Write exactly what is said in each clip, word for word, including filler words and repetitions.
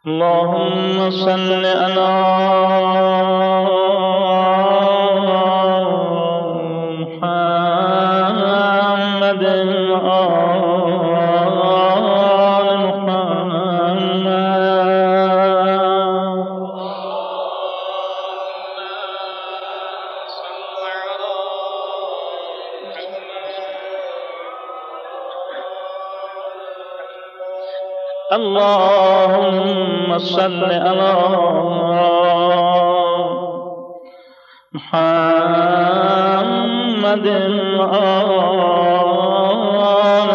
اللهم صل على محمد وآل محمد. اللهم صل على محمد وآل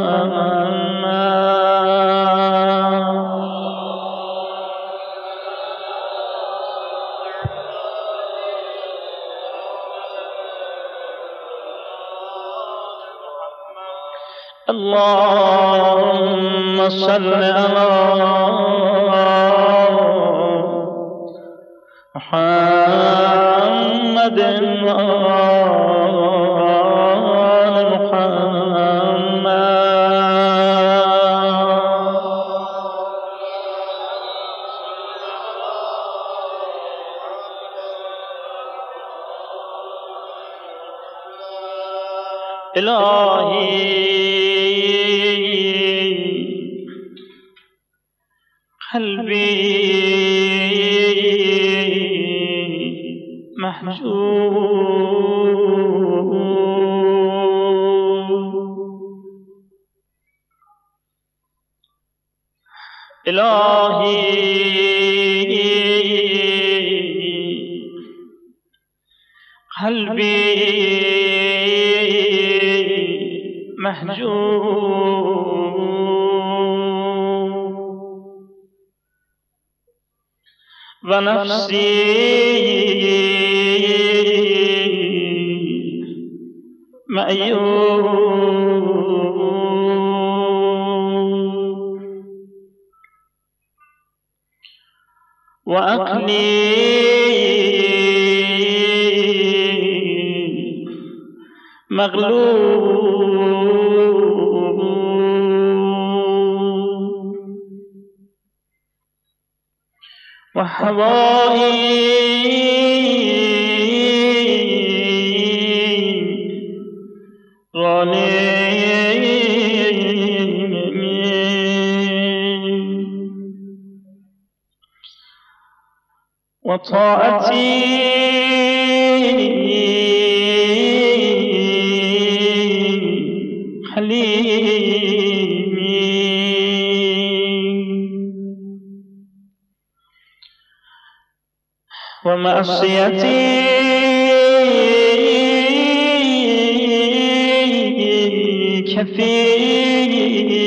محمد. اللهم صل على محمد وآل محمد. إلهي قلبي محجوب إلهي قلبي محجوب ونفسي معيوب وعقلي مغلوب وهوائي غالب وطاعتي حليمي ومعصيتي كفيل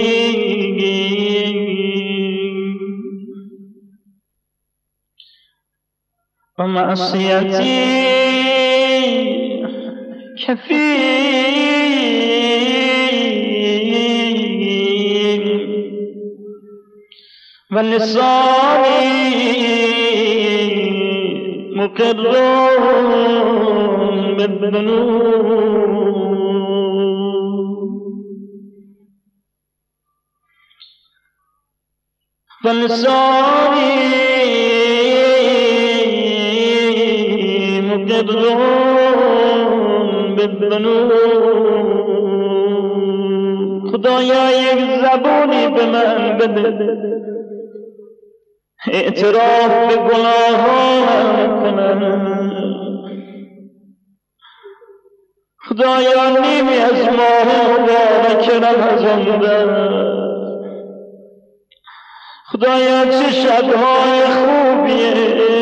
ومعصيتي كفيل ولساني مقر بالذنوب ولساني مقر بالذنوب خدایا یک زبونی به من بده اعتراف به گناهانم کنم خدایا نیمی از ماه مبارک رمضان ده خدایا چه شبهای خوبیه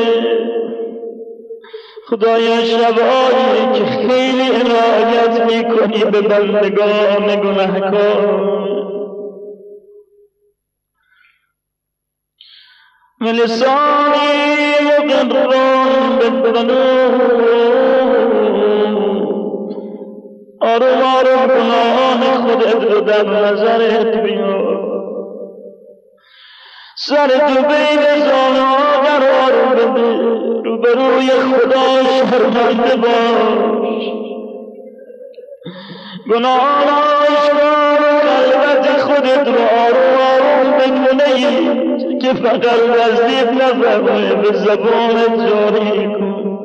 خدایا شبهایی که خیلی عنایت میکنی به بندگان گناهکار ولسانی مقر بالذنوب آروم آروم گناهان خودت رو در نظرت بیار سر تو بین زانوها قرار بده روبروی خدا شرمنده باش گناهان قلبت خودت رو آروم آروم بکنه که فقط نزدیک نفهمه به زبان جاری کن.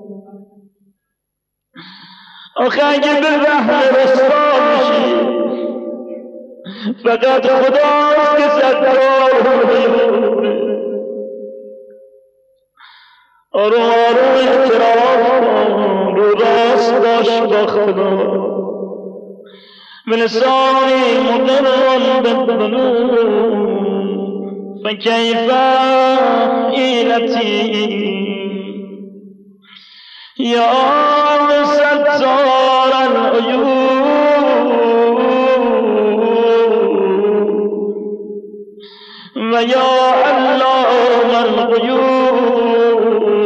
آخه اگه به وهم رسوا میشی فقط خداست که ستار میمونه. آروم آروم اعتراف کن، رو راست باش با خدا. بلسانی مقرن بالذنوب فكيف حيلتي يا ستار العيوب ويا علام الغيوب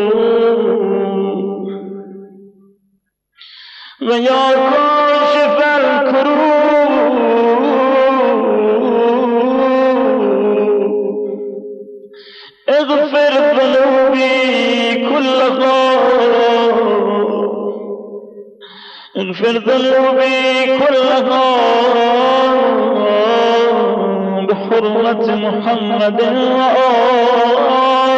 ويا كاشف الكروب اغفر ذنوبي كلها اغفر ذنوبي كلها بحرمة محمد وآل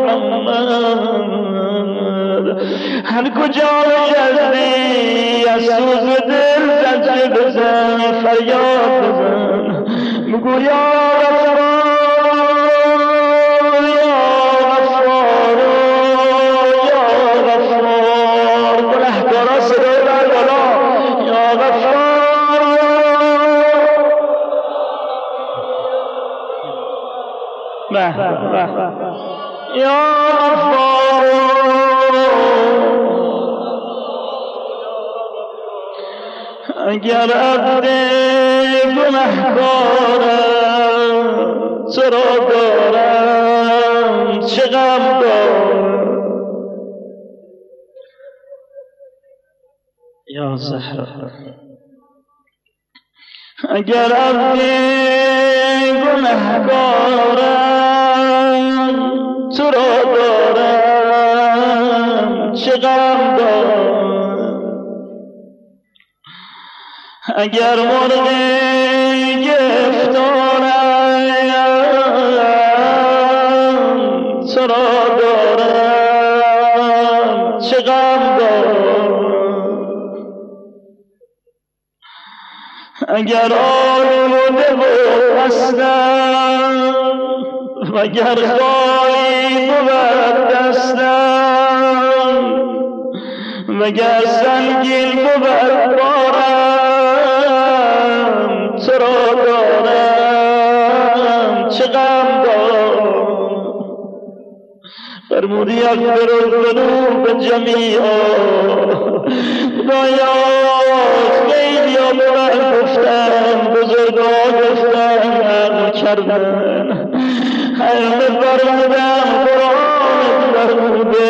محمد. هر کجا نشستی از سوز دل زجر بزن، فریاد بزن، بگو یا غفار یا غفار یا غفار. گنهکارا صدای بر بالا یا غفار به به یا غفار. اگر عبد گنهکارم تو را دارم چه غم دارم. یا زهرا اگر عبد گنهکارم تو را دارم چه غم دارم. اگر مرغ گرفتارم تو را دارم چه غم دارم. اگر آلوده و هستم وگر خالی بود دستم وگر سنگین بود بارم تو را دارم چه غم دارم. فرمودی اغفر الذنوب جمیعا. خدایا خیلی ها به من گفتن، بزرگا گفتن، عقل کردن، همه فرمودن قرآن فرموده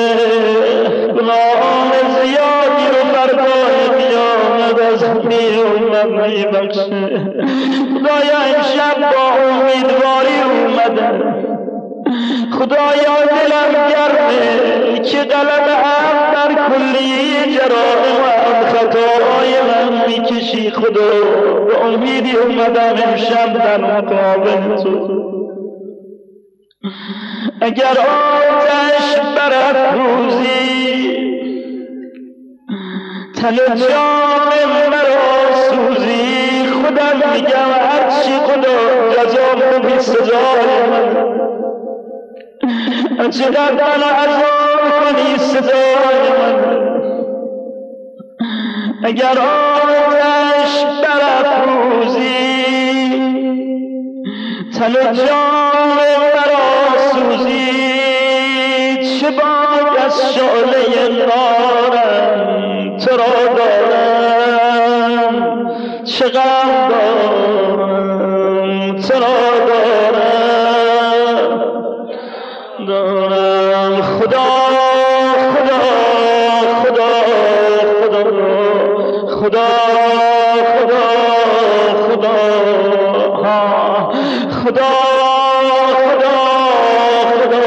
گناهان زیادی رو بردای قیامت از امت میبخشه. خدایا امشب با امیدواری اومدن. خدایا دلم گرمه که غلبه هم در کلیه جرائم و خطاهای من میکشی. خدا به امیدی اومدم امشب در مقابل تو. اگر آتش برافروزی تن جان مرا سوزی، خودم میگم هرچی خدا جزا بی سزای من. چقدر من عذاب کنی صدای من. اگر آتش برافروزی تن جان مرا سوزی، چه باک از شعله نارم تو را دارم چه غم دارم تو را دارم دارم. خدا خدا خدا خدا خدا خدا خدا ها خدا خدا خدا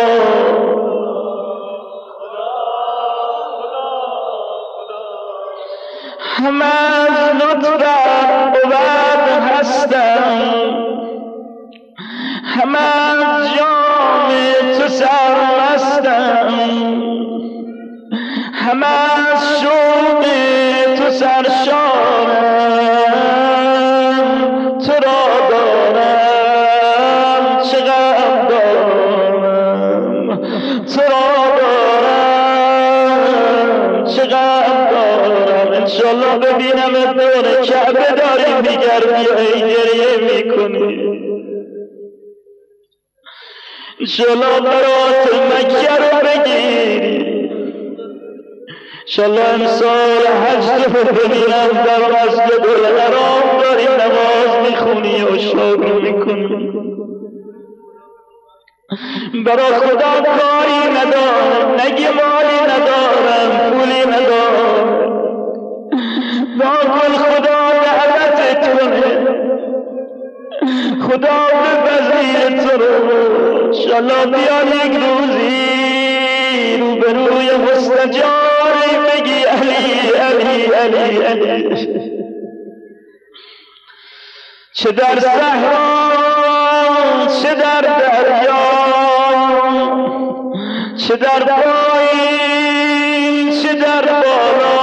همه از لطفت بود هستم، همه از جام تو سرمستم، همه از شوق تو سرشارم، تو را دارم چه غم دارم، تو را دارم چه غم دارم. انشالله ببینم دور کعبه داری میگردی و ای گریه میکنی، انشالله برات مکه رو بگیری، انشالله امسال حج رو ببینم در مسجد الحرام داری نماز میخونی و شکر میکنی. برا خدا کاری ندارم، نگی مالی ندارم، پولی ندارم، واقعا خدا دعوتت کنه، خدا بپذیر تو رو، انشالله بیا یک روزی روبروی مستجاری بگی علی علی علی علی. چه در صحرا چه در دریا، چه در پایین چه در بالا،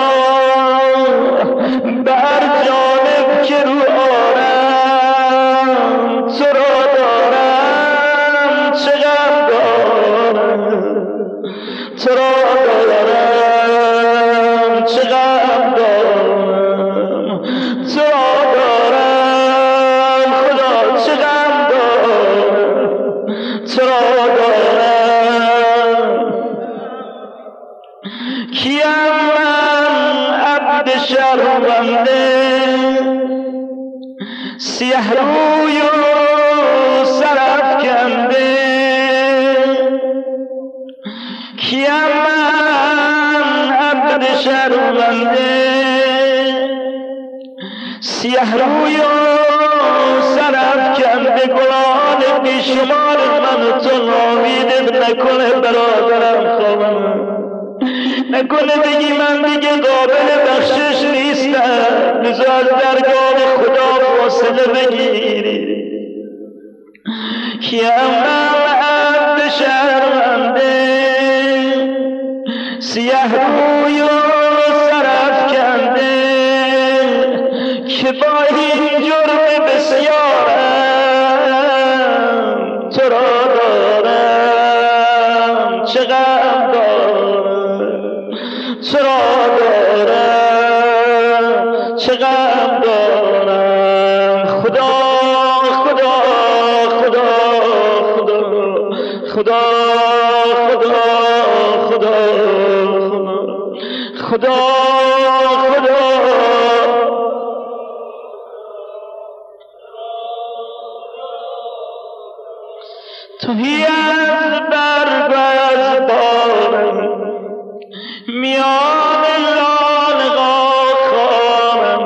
به هر جانب که رو آرم تو را دارم چه غم دارم، تو را دارم چه غم دارم، تو را دارم خدا چه غم دارم، تو را دارم. کیم من عبد شرمنده، سیه روی و سرافکنده، کیم من عبد شرمنده، سیه روی و سرافکنده، گلان بیشمار من تو نامیدت نکنه برادرم خوابم، نکنه بگی من دیگه قابل بخشش نیستم، لذا از درگاه خدا فاصله بگیری. کیم من عبد شرمنده، سیه روی و سرافکنده، که با این جرم بسیارم تو را دارم چه غم دارم، تو را دارم چه غم دارم. خدا خدا خدا خدا خدا خدا خدا خدا خدا توهی از برگ و از بارم، میان لالقا خارم،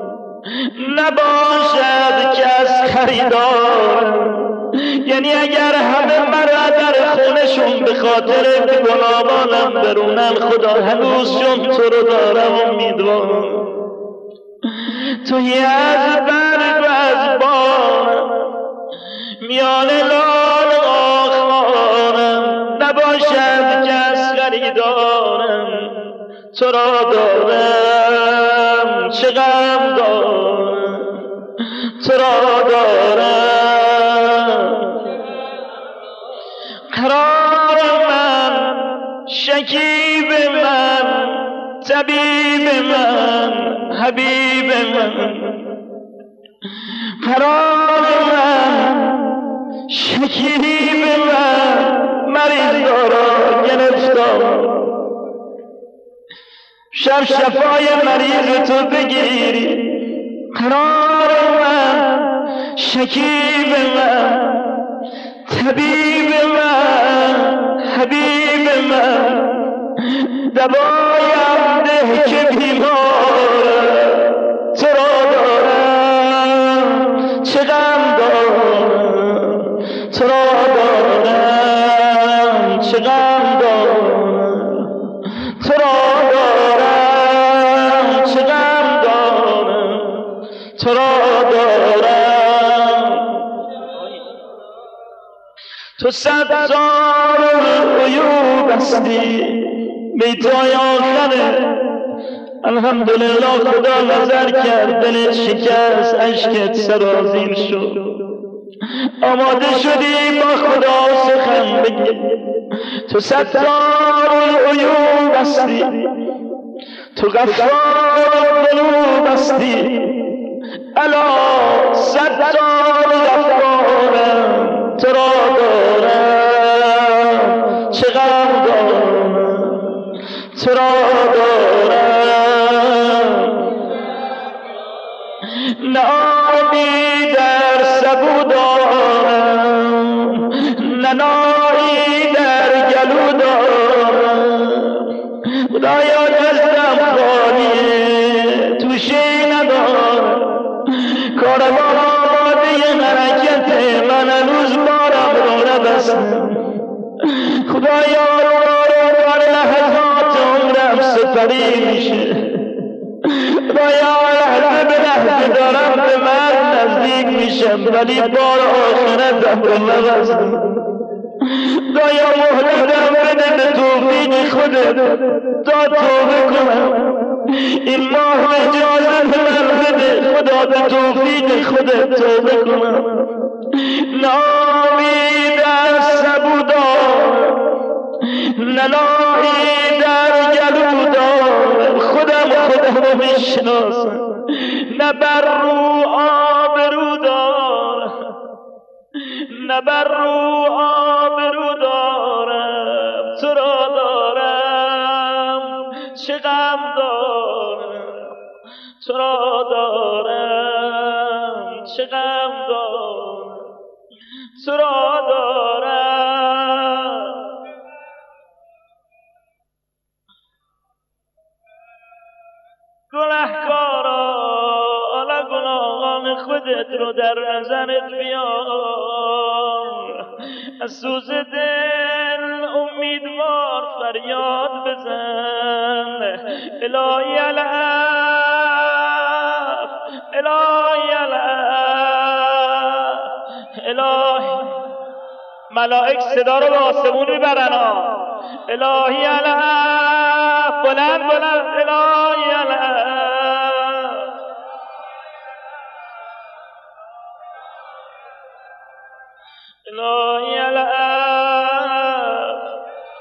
نباشد کس خریدارم. یعنی اگر همه مرا در خونشون به خاطر گناهانم برونن، خدا هنوز چون تو رو دارم امیدوارم. توی از برگ و از بارم، میان لالقا خارم، نباشد کس خریدارم، تو را دارم چه غم دارم، تو را دارم. قرار من، شکیب من، طبیب من، حبیب من، قرار من، شکیب من، مریض دارا گرفتار، شب شفای مریض تو بگیری. قرار من، شکیب من، طبیب من، حبیب من، دوایم ده که بیمارم، تو را دارم چه غم دارم، تو را دارم چه غم دارم، تو را دارم چه غم دارم، تو را دارم. تو صد زار عیوب هستی بیتای آخره الحمدلله خدا نظر کرد دلت شکست عشقت سرازیر شد آماده شدی با خدا سخن بگی تو ستار العیوب هستی تو غفار ذنوب هستی الا ستار غفارم تو را دارم چه غم دارم تو را دارم نامی در سبو دارم ننایی در گلو دارم خدایا دستم خالیه توشی ندارم کاروان آماده حرکت من هنوز بارم رو نبستم خدایا رو رو لحظات عمرم سپری میشه خدایا لحظه به لحظه دارم به من نزدیک میشم ولی بار آخرتم رو نبستم خدایا مهلتم بده به توفیق خودت تا توبه کنم این ماه اجازه من بده خدا به توفیق خودت توبه کنم نامی در سبو دارم ننایی در گلو دارم خودم خودم رو میشناسم نه بر رو آبرو دارم نه بر رو آبرو دارم تو را دارم چه غم دارم تو را دارم چه غم دارم تو را دارم گناهکارا حالا گناهان خودت رو در نظرت بیار از سوز دل امیدوار فریاد بزن الهی العف الهی العف الهی ملائک صدا رو به آسمون میبرن الهی العف بلند بلند الهی العف الهی العف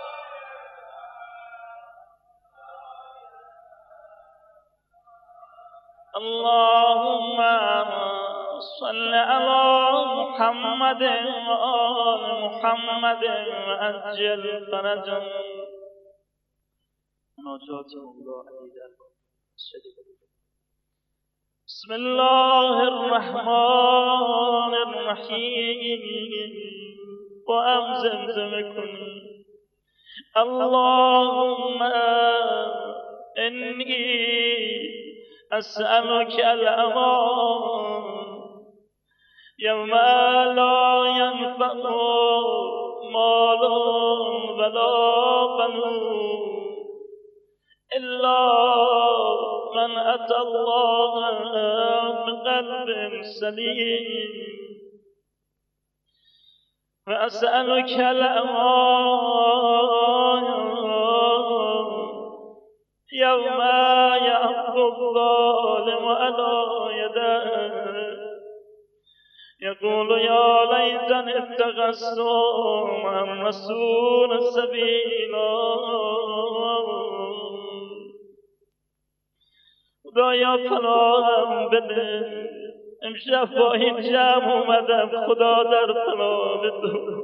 اللهم صل على محمد وآل محمد وعجل فرجهم مناجات مولا علی در بسم الله الرحمن الرحیم با هم زمزمه کنیم اللهم انی اسألك الامان یوم لا ینفع مال ولا بنون الا من اتى الله بقلب سلیم واسألك الامان یوم یعض الظالم على یده يقول يا ليتني اتخذت مع الرسول سبيلا خدایا پناهم بده امشب با این جمع اومدم خدا در پناه تو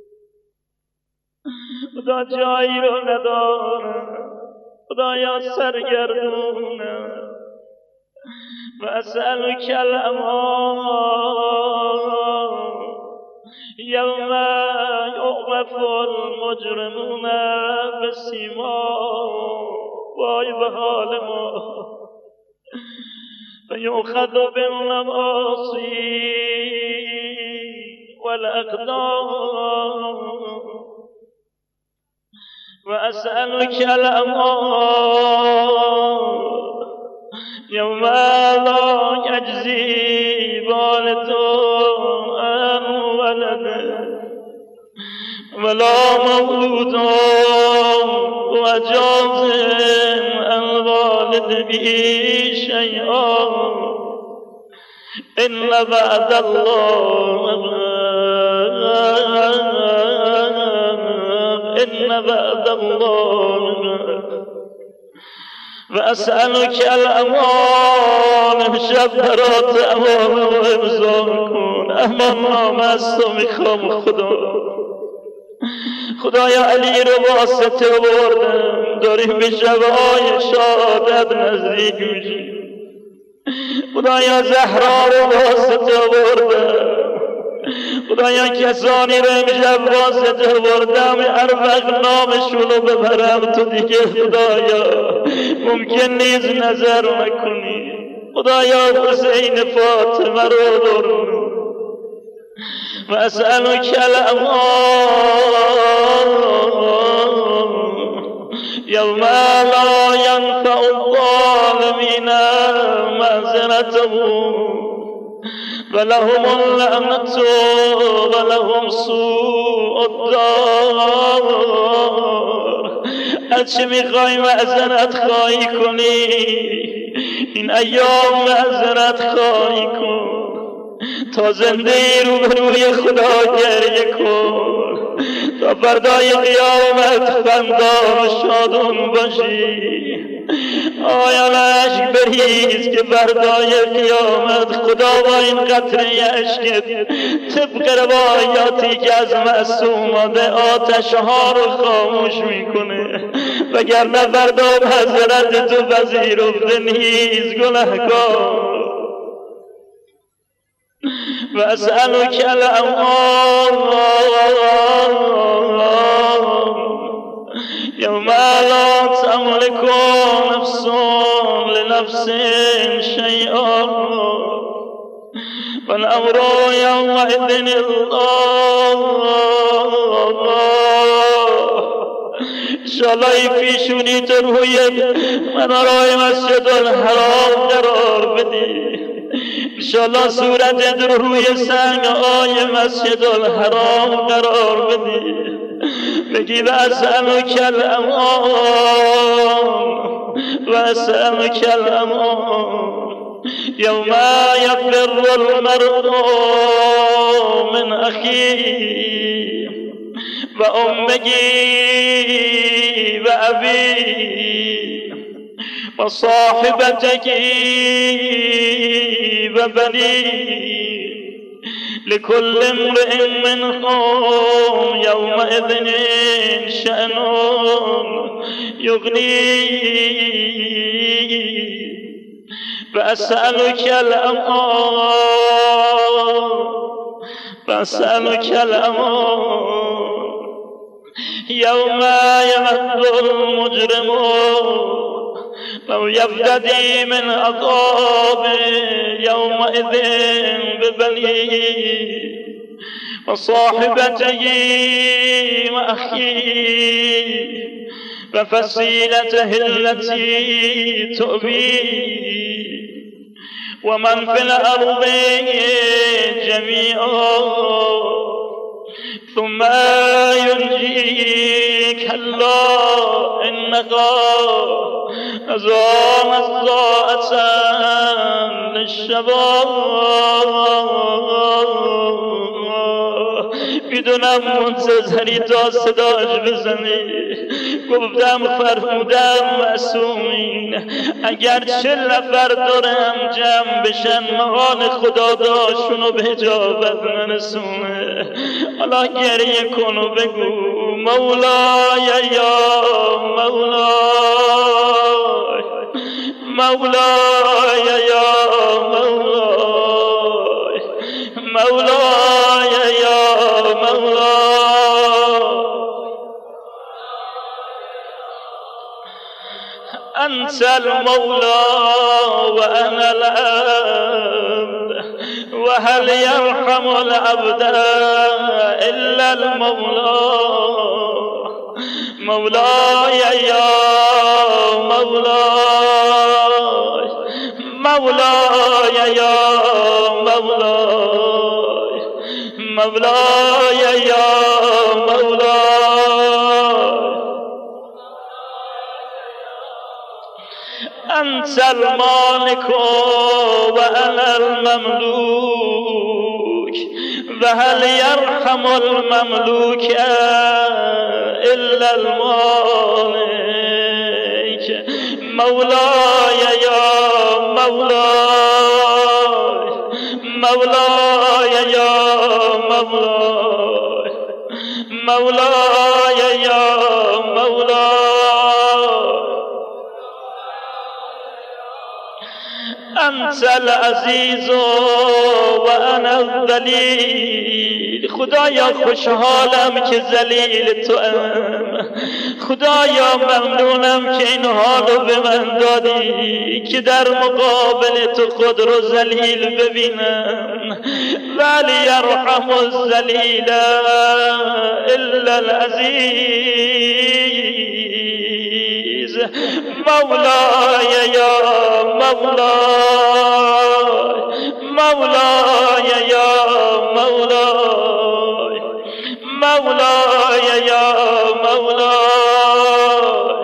خدا جایی رو ندارم خدایا سرگردونم و اسألك الامان یوم یعرف المجرمون بسیماهم وای به حال ما فیؤخذ بالنواصی والاقدام و اسألك الامان یوم لا یجزی والد عن ولده ولا مولود وجاز الوالد به شيئا إن بعد الله إن بعد الله وأسألك الأمان شب برات أمان و امضا کن. امان نامه است و میخوام خدا خدایا علی رو واسطه بردم، داریم به شبهای شهادت نزدیک میشیم. خدایا زهرا رو واسطه بردم، خدایا کسانی رو امشب واسطه بردم هر وقت نامشون رو ببرم تو دیگه خدایا ممکن نیست نظر نکنی. خدایا حسین فاطمه رو دارم و اسألک الامان یوم لا ینفع الظالمین معذرتهم ولهم اللعنة ولهم سوء الدار. هرچه میخوای معذرت خواهی کنی این ایام معذرت خواهی کن، تا زنده رو به روی خدا گریه کن، تا فردای قیامت خندان و شادون باشی. آیا اشک بریز که فردای قیامت خدا با این قطره اشکت طبق روایاتی که از معصوم آمده آتشها رو خاموش میکنه، وگرنه فردا معذرت تو پذیرفته نیست گنهکار. و اسألک الامان یوم لا تملک نفس لنفس شیئا والامر یومئذ الله. انشاءالله پیشونی تو روی منارای مسجد الحرام قرار بدی، انشاءالله صورت رو روی سنگ آی مسجد الحرام قرار بدی، بگی و اسألک الامان و اسألک الامان یوم یفر المرء من اخیه و امه و ابیه و صاحبته و بنیه لكل امرئ منهم يومئذ شأن يغنيه. فأسألك الأمان فأسألك الأمان يوم يمد المجرمون لو يفتدي من عذابه يومئذ ببنيه وصاحبته وأخيه وفصيلته التي تؤويه ومن في الأرض جميعا ثم ينجيك الله إنها نظام الساعة للشباب. میدونم منتظری تا صداش بزنی، گفتم فرمودم معصومین اگر چه نفر دارم جمع بشن مقام خدا داشونو به اجابت نرسونه. حالا گریه کن و بگو مولای یا مولای مولای یا مولای مولای یا مولای انت المولى وانا العبد وهل يرحم العبد الا المولى. مولاي يا مولاي مولاي يا مولاي مولاي يا مولاي انت المالك وانا المملوك وهل يرحم المملوك الا المالك مولاي يا مولاي مولاي يا مولاي مولاي يا مولاي انت العزیز و انا الذلیل خدایا خوشحالم که ذلیل تو ام خدایا ممنونم که این حالو به من دادی که در مقابل تو خود رو ذلیل ببینم ولی یرحم الذلیل الا العزیز مولاي يا مولاي مولاي يا مولاي مولاي يا مولاي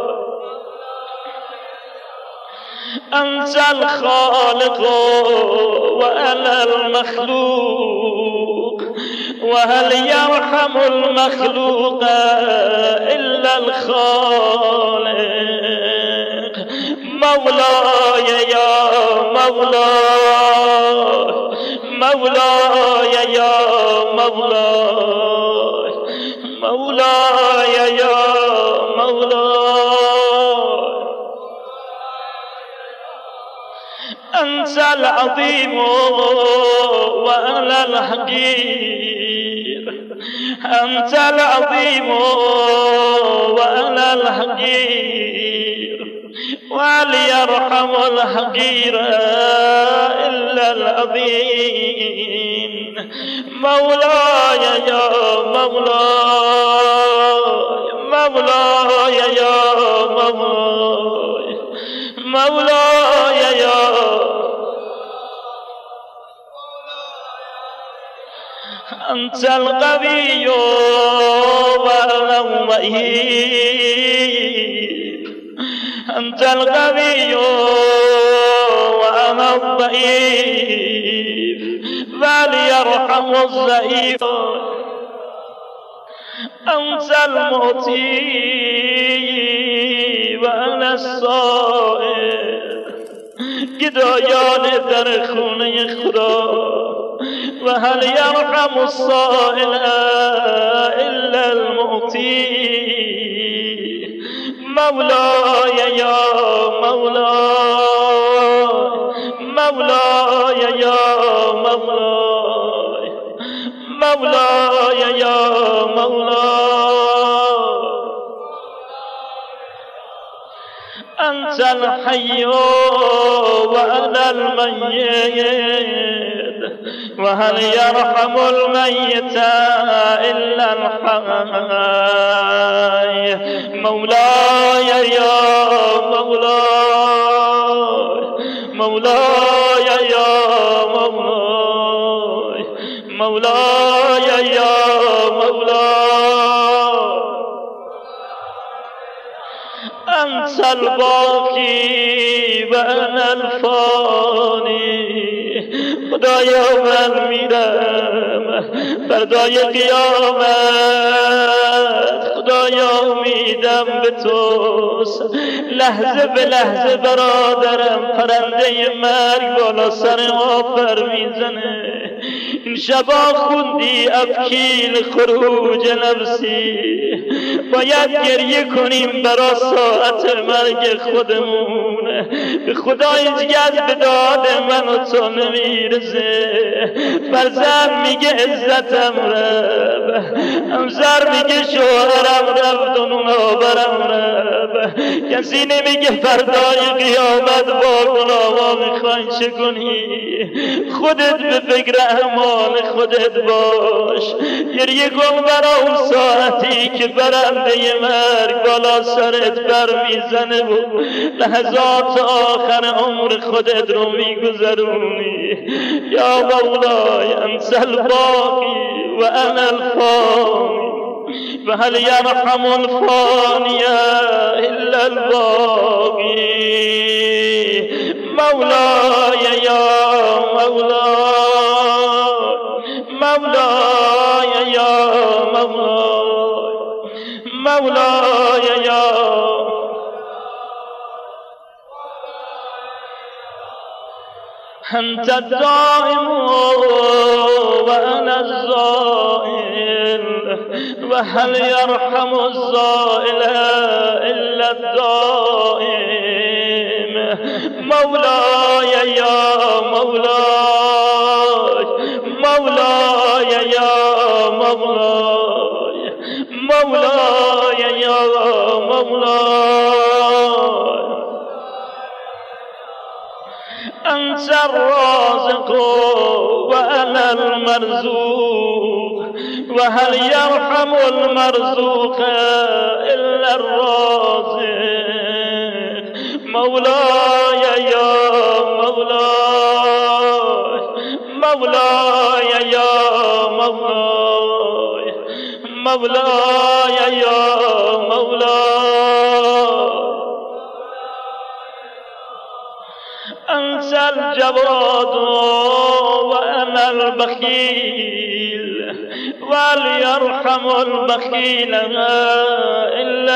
أنت الخالق وأنا المخلوق وهل يرحم المخلوق إلا الخالق مولاي يا مولاي مولاي يا مولاي مولاي يا مولاي أنت العظيم وأنا الحقير أنت العظيم وأنا الحقير وليرحم الحقير إلا العظيم مولاي يا مولاي مولاي يا مولاي مولاي يا أنت القوي وأنا الضعيف أنت القوي وأنا الضعيف وليرحم الضعيف أنت المعطي وأنا الصائر گدایان در خونه خدا وهل يرحم الصائل إلا المعطي مولاي يا مولاي مولاي يا مولاي مولاي يا مولاي أنت الحي وأنا الميت وهل يرحم الميت إلا الحي مولاي يا مولاي مولاي يا مولاي مولاي يا مولاي أنت الباقي وأنا الفاني خدایا من میرم فردای قیامت خدایا امیدم به توست لحظه به لحظه برادرم پرنده مرگ بالا سر ما پر میزنه این شبا خوندی افکیل خروج نفسی باید گریه کنیم برا ساعت مرگ خودمون به خدا هیچ کس به داد من و تو نمیرسه فرزند میگه عزتم رب همسر میگه شوهرم رفت و نونابرم رب کسی نمیگه فردای قیامت با گناها میخوای چه کنی خودت به فکر اعمال خودت باش گریه کن برا اون ساعتی که برنده مرگ بالا سرت بر میزنه و لحظات آخر عمر خودت رو میگذرونی یا مولای انت الباقی و انا الفانی و هل یرحم الفانی الا الباقی مولاي يا مولاي مولاي يا مولاي مولاي يا أنت الدائم وأنا الزائل وهل يرحم الزائل إلا الدائم مولاي يا مولاي مولاي يا مولاي مولاي يا مولاي أنت الرازق وأنا المرزوق وهل يرحم المرزوق إلا الرازق مولاي يا مولاي مولاي يا مولاي مولاي يا مولاي أنت الجواد وأنا البخيل وليرحم البخيل إلا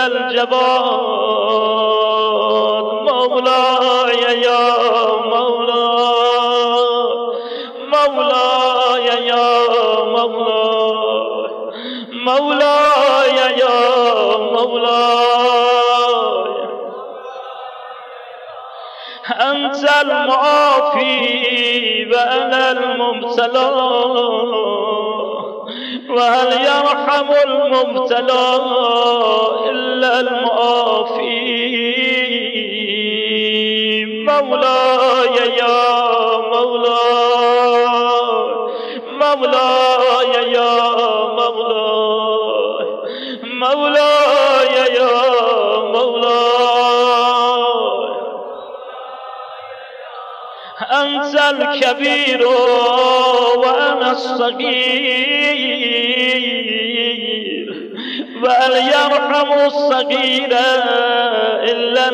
الجواد مولاي يا مولاي مولاي يا مولاي مولاي يا مولاي أنت المعافي وأنا المبتلى وهل يرحم المبتلى إلا المعافي مولاي يا مولاي مولاي يا مولاي مولاي يا مولاي أنت الكبير وأنا الصغير وهل يرحم الصغير إلا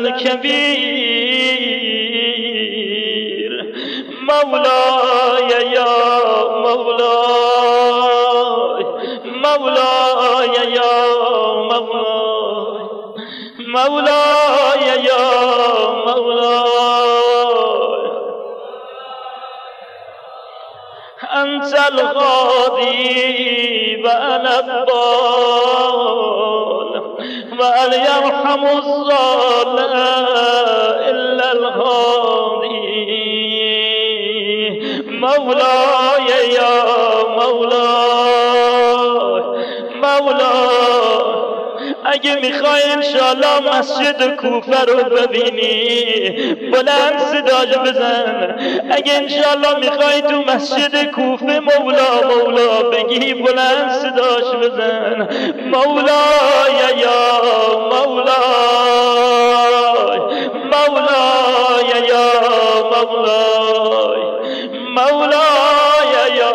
الكبير مولاي يا مولاي مولاي يا مولاي مولاي يا مولاي أنت الغادي وأنا الضال وهل يرحم الضال إلا الغادي مولاي يا مولاي مولاي اگه میخوای انشالله مسجد کوفه رو ببینی بلند صداش بزن. اگه انشالله میخوای تو مسجد کوفه مولا مولا بگی بلند صداش بزن. مولای یا مولای مولای یا مولای مولای یا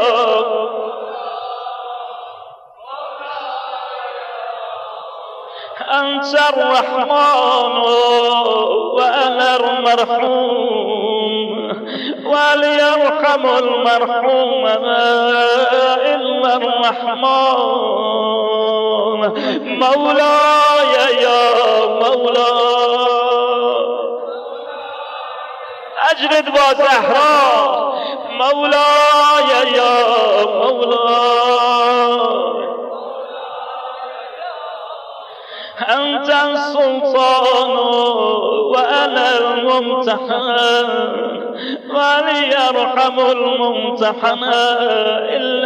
أنت الرحمن وأنا المرحوم وليرحم المرحوم إلا الرحمن مولاي يا مولاي أجرد وزهرا مولاي يا مولاي أنت السلطان وأنا الممتحن وليرحم الممتحن إلا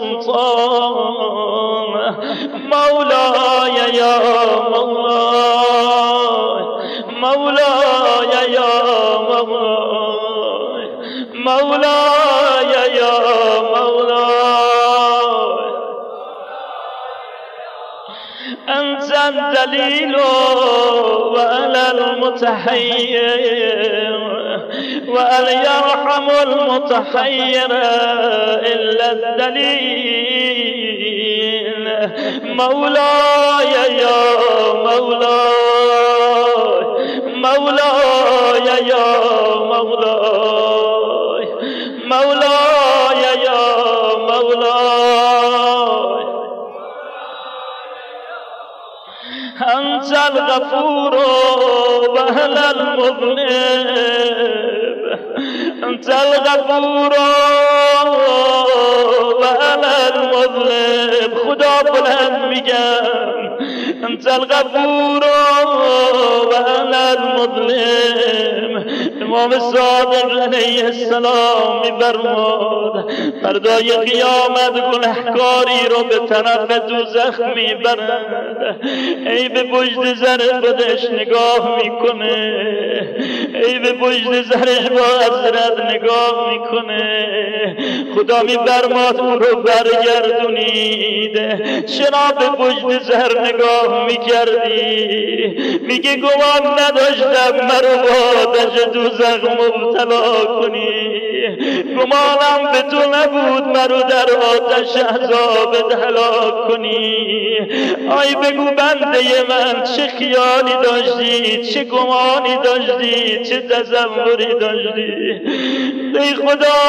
السلطان مولاي يا مولاي مولاي يا مولاي مولاي يا مولاي أنت الدليل وأنا المتحير وأن يرحم المتحير إلا الدليل مولاي يا مولاي مولاي يا مولاي مولاي يا مولاي أنت الغفور وأنا المذنب أنت الغفور وأنا المذنب خدا بلند میگم أنت الغفور وأنا المظلم امام صادق علیه السلام می‌فرمود فردای قیامت گنهکاری رو به طرف دوزخ میبرند ای به پشت سر خودش نگاه میکنه ای به پشت سرش با حسرت نگاه میکنه خدا می‌فرماد او رو برگردونید چرا به پشت سر نگاه میکردی میگه گمان نداشتم مرا با آتش دوزخ مبتلا کنی گمانم به تو نبود مرا در آتش عذاب هلاک کنی آی بگو بنده من چه خیالی داشتی چه گمانی داشتی چه تصوری داشتی ای خدا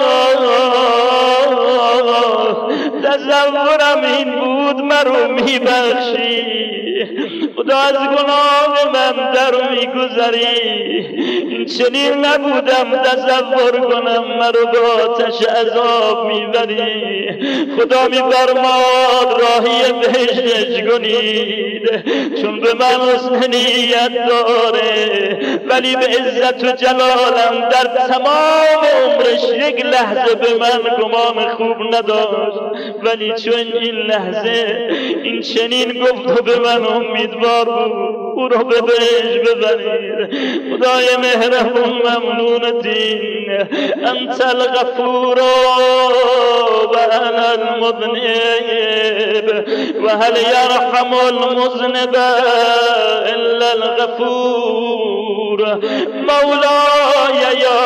تصورم این بود مرا میبخشی خدا از گناه من در میگذری این چنین نبودم تصور کنم مرا به آتش عذاب میبری خدا میفرماد راهی بهشتش کنید چون به من حسن نیت داره ولی به عزت و جلالم در تمام عمرش یک لحظه به من گمان خوب نداشت ولی چون این لحظه این چنین گفت و به من امیدوار بود او رو به بهش ببرید خدای مهربون ممنونتین انت الغفور و انا المذنب و هل یرحم المذنب الا الغفور مولاي یا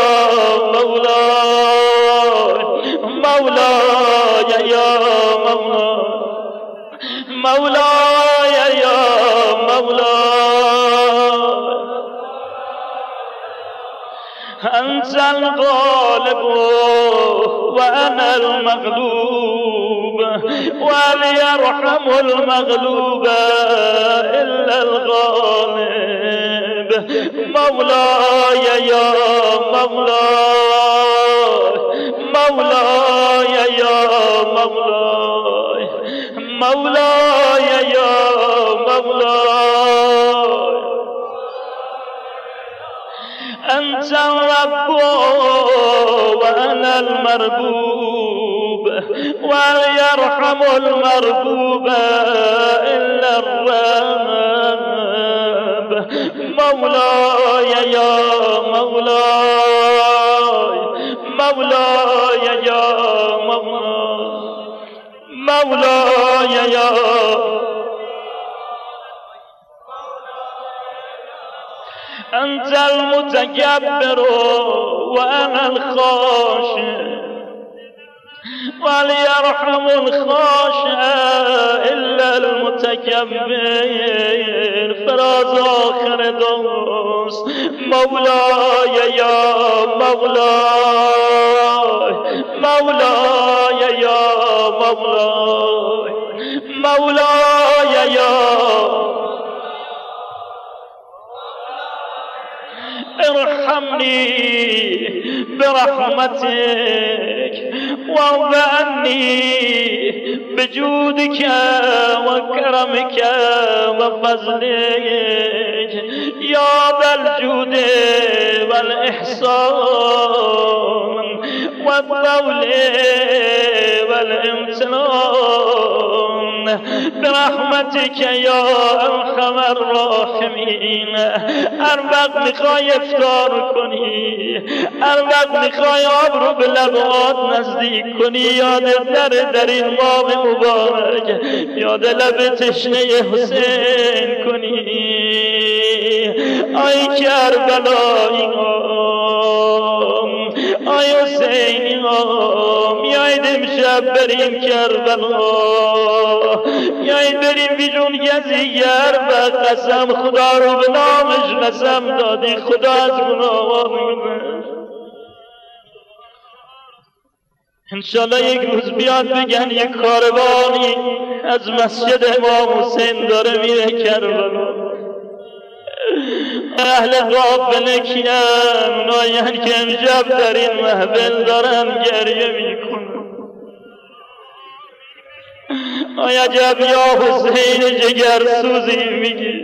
مولاي مولاي یا مولاي مولاي يا مولاي أنت الغالب وأنا المغلوب وليرحم المغلوب إلا الغالب مولاي يا مولاي مولاي يا مولاي مولاي يا مولاي أنت الرب وأنا المربوب ويرحم المربوب إلا الرب مولاي يا مولاي مولاي يا مولاي مولاي يا أنت المتكبر وأنا الخاشع وليرحم الخاشع إلا المتكبر فراز آخر دوست مولاي يا مولاي مولاي يا مولاي مولاي يا ارحمني برحمتك وارض عني بجودك وكرمك وفضلك يا ذا الجود والإحسان والطول والامتنان برحمتك يا ارحم الراحمين هر وقت میخوای افطار کنی هر وقت میخوای آب رو به لبات نزدیک کنی یاد در در این ماه مبارک یاد لب تشنه حسین کنی آی کربلایی آی حسینی میای بیایید امشب بریم کربلا، بیایید بریم بیرون یزیگر و قسم خدا رو به نامش قسم دادی خدا از گناهان گذشت. انشالله یک روز بیاد بگن یک کاروانی از مسجد امام حسین داره میره کربلا. اهل قافله کیان؟ اونایی که امشب در این محفل دارن گریه میکنن. آیا عجب یا حسین جگرسوزی میگی،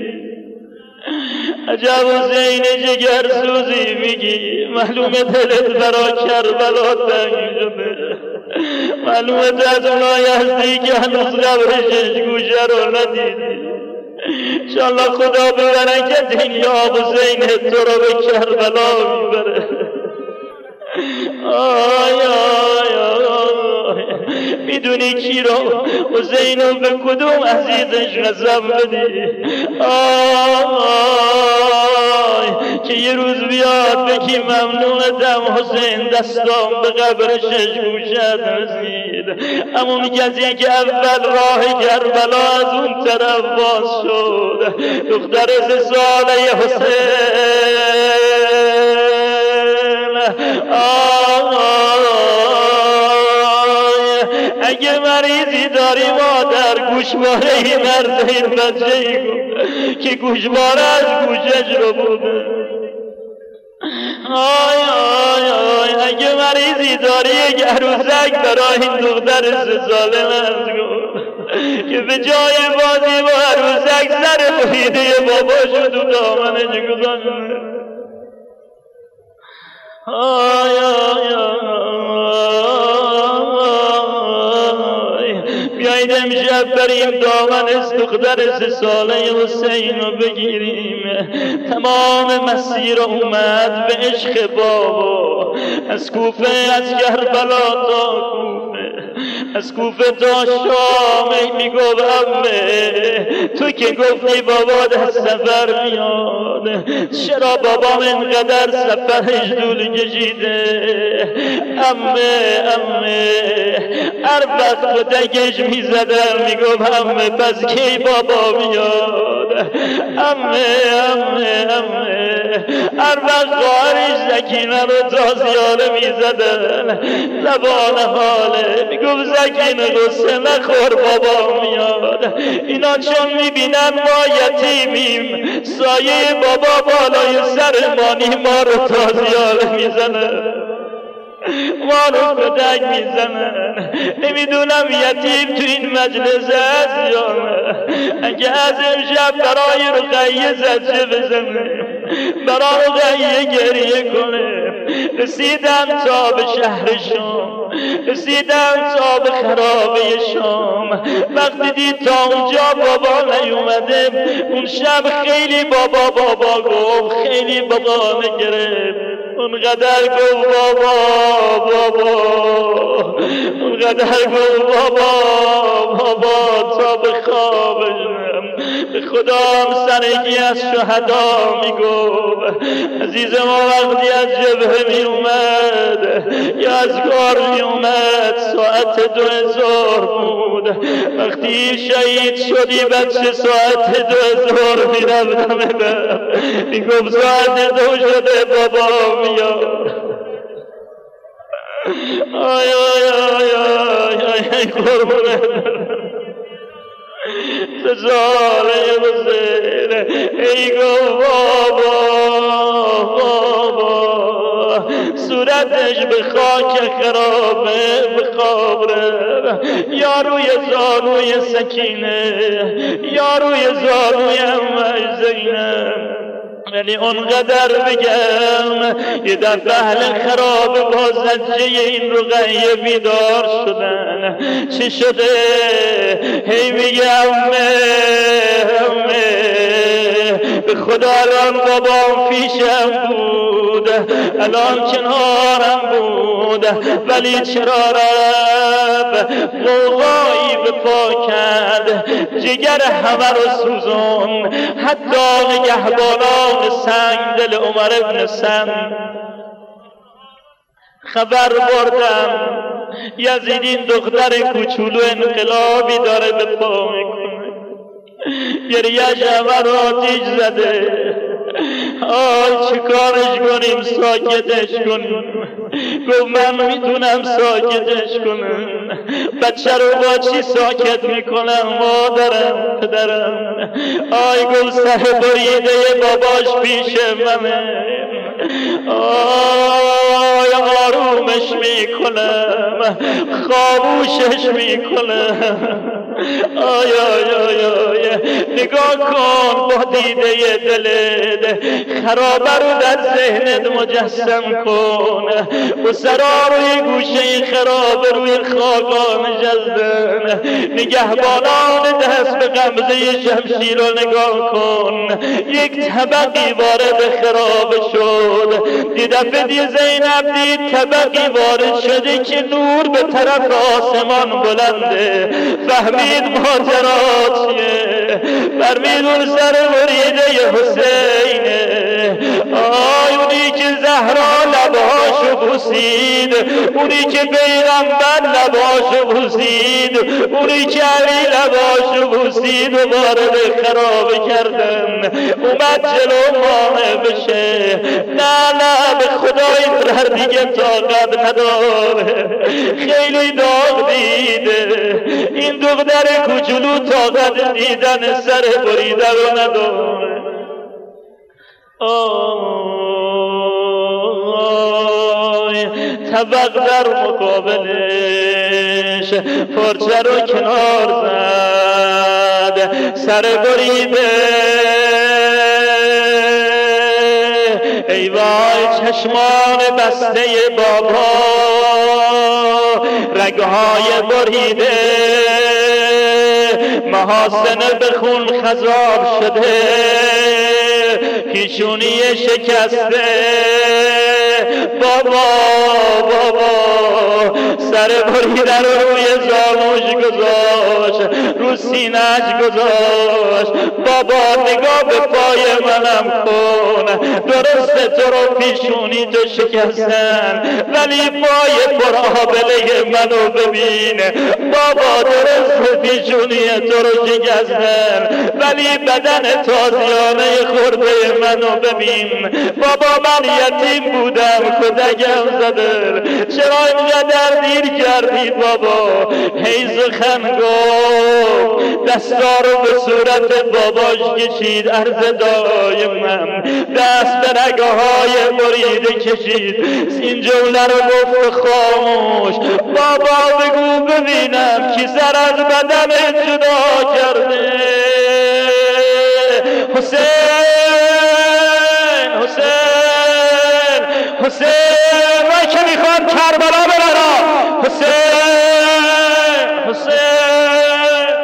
عجب حسین جگرسوزی میگی، معلومه دلت برا کربلا تنگ شده، معلومه از اونایی هستی که هنوز قبر شش گوشه رو ندیدی. انشالله خدا به برکت این یا حسین تو رو به کربلا میبره. آی آی آی میدونی کی رو؟ حسین رو به کدوم عزیزش قسم بدی؟ آی که یه روز بیاد بگی ممنونتم حسین دستام به قبر شش گوشت رسید. همون کسی که اول راه کربلا از اون طرف باز شد، دختر سه ساله حسین. اگه مریضی داری مادر گوشواره این مرد این بچه ای گفت که گوشواره از گوشش رو بوده. آی آی آی اگه مریضی داری یک عروسک برای این دختر سه ساله مرد گفت که به جای بازی با عروسک سر بریده باباشو تو دامنش گذاشته. آی آی آی بیایید امشب بریم دامن از دختر سه ساله حسین رو بگیریم. تمام مسیر اومد به عشق بابا، از کوفه از کربلا تا کوفه، از کوفه تا شام. میگفت امه تو که گفتی بابا در سفر میاد، چرا بابام اینقدر سفرش طول کشیده؟ امه امه هر وقت کتکش میزدن میگفت امه پس کی بابا میاد؟ امه امه امه هر وقت خواهرش سکینه رو تازیانه میزدن زبان حاله میگفت سکینه غصه نخور بابا میاد. اینا چون میبینن ما یتیمیم سایه بابا بالای سرمانی ما رو تازیانه میزنن، ما رو کتک میزنن. نمیدونم یتیم تو این مجلس هست یا نه. اگه از امشب برای رقیه زجه بزنه، برای رقیه گریه کنه. رسیدم تا به شهر شام، رسیدم تا به خرابه شام. وقتی دید تا اونجا بابا نیومده، اون شب خیلی بابا بابا گفت، خیلی بابا نگرفت. اونقدر گفت بابا بابا، اونقدر گفت بابا بابا تا به خوابشم. به خدا سرگی از شهدا میگفت عزیز ما وقتی از جبهه می اومد یا از کار می اومد ساعت دو هزار بود. وقتی شهید شدی بچه ساعت دو هزار می رفتم میگفت ساعت دو شده بابا میاد. آی آی آی آی آی قربونه سزاره حسین ای گو بابا بابا، صورتش به خاک خرابه به قبره، یا روی زانوی سکینه یا روی زانوی امه زینب. ولی اونقدر بگم یه دفعه اهل خراب با زجه این رقیه بیدار شدن. چه شده؟ هی میگه امه امه به خدا الان بابام پیشم بود، الان کنارم بود، ولی چرا رب قوقایی به پا کرد، جگر همه رو سوزون، حتی نگهبانان سنگ دل عمر ابن سم خبر بردم یزید این دختر کوچولو انقلابی داره به پا میکنه، گریه‌اش همه رو آتیش زده. آی چه کارش کنیم ساکتش کنیم؟ گفت من میتونم ساکتش کنم. بچه رو با چی ساکت میکنم؟ مادرم، پدرم. آی گل سر بریده باباش پیش منه. آی آرومش میکنم، خاموشش میکنم. آی آی آی آی نگاه کن با دیده دلت، خرابه رو در ذهنت مجسم کن. و سرا روی گوشه خرابه روی خاکا نشستن، نگهبانان دست به غمزه شمشیر رو نگاه کن. یک طبقی وارد خرابه شد. دی دفعه دی زینب دید طبقی وارد شده که نور به طرف آسمان بلنده. فهمید ماجرا چیه، فرمید اون سر بریده حسینه. آی اونی که زهرا لباشو بوسید، اونی که پیغمبر لباشو بوسید، اونی که علی لباشو بوسید و وارد خرابه کردن. اومد جلو مانع بشه. نه نه به خدای در دیگه طاقت نداره، خیلی داغ دیده. این دختر کوچولو طاقت دیدن سر بریده رو نداره. آی طبق در مقابلش پرچه رو کنار زد، سر بریده. ای وای چشمان بسته بابا، رگهای بریده، محاسن به خون خضاب شده، پیشونی شکسته. بابا بابا سر بریده رو روی زانوش گذاشت، رو سینه‌اش گذاشت. بابا نگاه به پای منم کن، درسته تو رو پیشونی تو شکستن، ولی پای پرآبله منو ببین. بابا درسته پیشونی تو رو شکستن، ولی بدن تازیانه خورده منو ببین. بابا من یتیم بودم، کودکم زده، چرا اینقدر دیر کردی بابا؟ هی سخن گفت، دستا رو به صورت باباش کشید، عرض دایمم دست به رگه های بریده کشید. این جمله رو گفت خاموش. بابا بگو ببینم کی سر از بدن جدا کرده؟ حسین حسین حسین من که میخوام کربلا برم. حسین حسین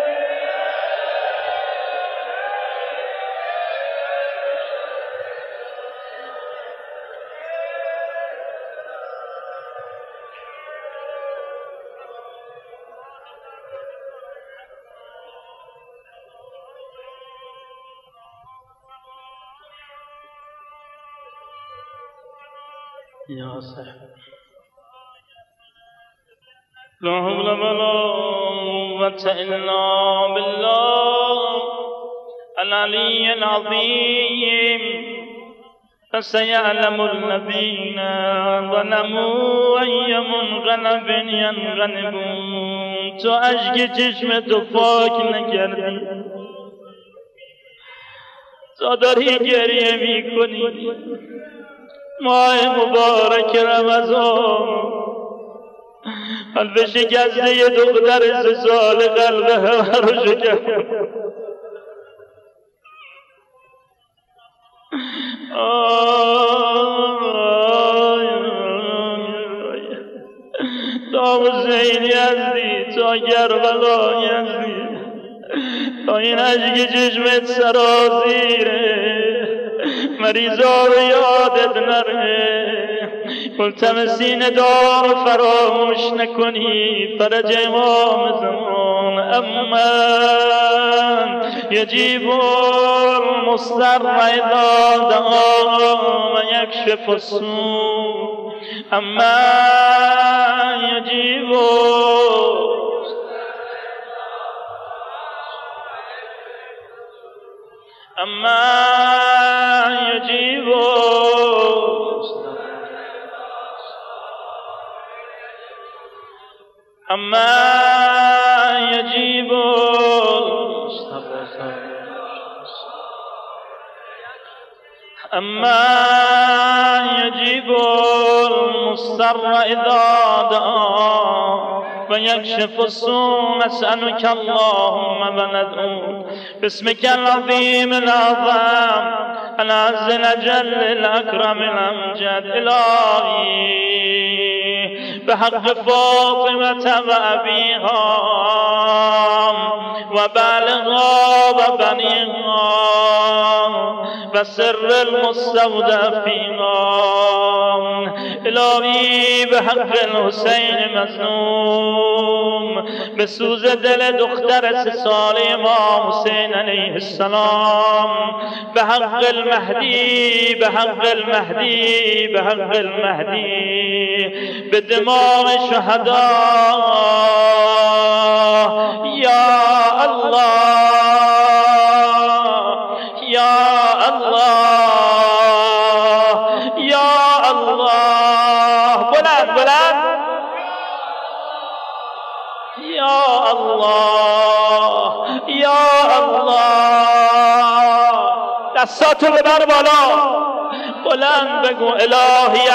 یا صاحب لا حول ولا قوة إلا بالله العلي العظيم. فسيعلم الذين ظلموا أي منقلب ينقلبون. تو اشک چشم تو پاک نکردی، تو داری گریه میکنی. ماه مبارک رمضان قلب شکسته یه دختر سه سال قلب همه رو شکست. تا حسین یزدی، تا کربلا یزدی، تا این اشک چشمت سرازیره، مریضا رو یادت نره. ملتمسین دار فراموش نکنی، فرج امام زمان. امن یجیب المضطر اذا دعا و یکشف السوء. اما یجیب اما یجیب اما یجیب اما یجیب المضطر اذا دعا و یکشف السوء. نسألك اللهم وندعوك باسمك العظيم الأعظم العز الأجل الأكرم الأمجد. إلهي بحق فاطمة وأبيها وبالغها وبنيها وسر المستودع فيها. الهی به حق الحسین مظلوم، به سوز دل دختر سه ساله امام حسین علیه السلام، به حق المهدی، به حق المهدی، به حق المهدی، به دماغ شهدا یا الله یا الله یا الله. بلند بلند یا الله یا الله. دستاتو ببر بالا، بلند بگو الهی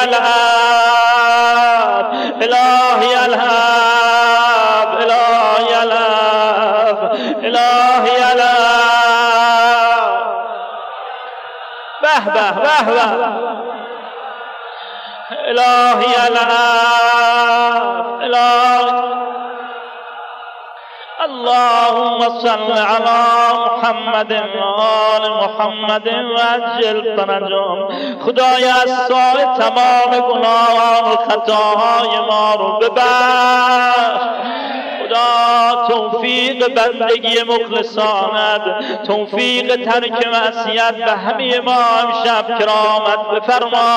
الحب الهی الحب الهی الحب الهی الحب. به به به به. الهی الحب الهی. اللهم صل على محمد و آل محمد و عجل فرجهم. خدایا از سال تمام گناهان و خطاهای ما رو ببخش. خدا توفیق بندگی مخلصانت، توفیق ترک معصیت به همه ما امشب کرامت بفرما.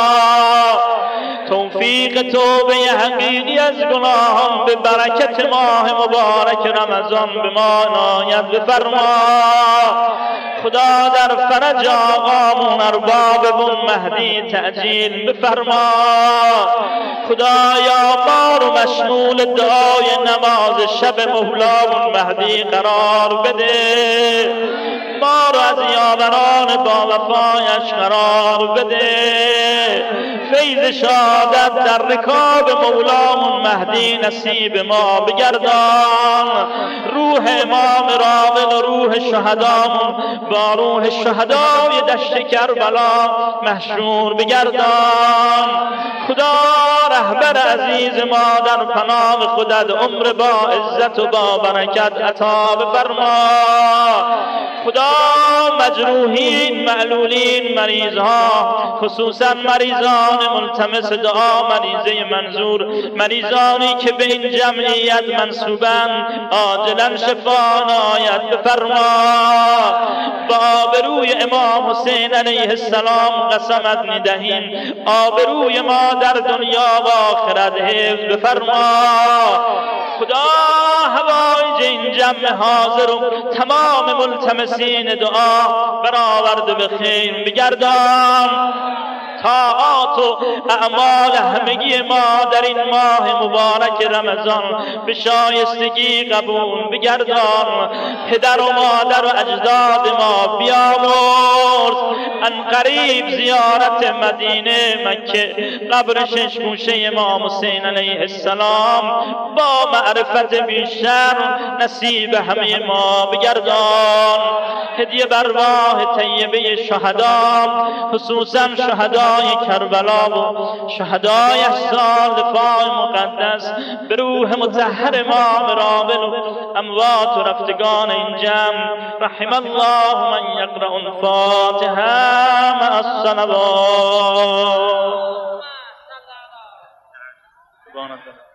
توفیق توبه حقیقی از گناهان به برکت ماه مبارک رمضان به ما عنایت بفرما. خدا در فرج آقامون اربابمون مهدی تعجیل بفرما. خدایا ما رو مشمول دعای نماز شب مولامون مهدی قرار بده. ما رو از یاوران با وفایش قرار بده. فیض شهادت در رکاب مولامون مهدی نصیب ما بگردان. روح امام راغب و روح شهدامون با روح شهدای دشت کربلا محشور بگردان. خدا رهبر عزیز ما در پناه خودت عمر با عزت و با برکت عطا بفرما. خدا مجروحین، معلولین، مریضها، خصوصا مریضان ملتمس دعا، مریضه منظور، مریضانی که به این جمعیت منصوبن، عاجلا شفا عنایت بفرما. با آبروی امام حسین علیه السلام قسمت میدهیم آبروی ما در دنیا و آخرت حفظ بفرما. خدا هوایج این جمع حاضر و تمام ملتمسین دعا برآورده به خیر بگردان. طاعات و اعمال همگی ما در این ماه مبارک رمضان به شایستگی قبول بگردان. پدر و مادر و اجداد ما بیامرز ان قریب زیارت مدینه مکه قبر شش گوشه امام حسین علیه السلام با معرفت بیشتر نصیب همه ما بگردان. هدیه برواح طیبه شهدا، خصوصا شهدای کربلا و شهدای احسان دفاع مقدس، به روح مطهر امام راغب و اموات و رفتگان این جمع. رحم الله من یقرأ الفاتحه مع الصلوات.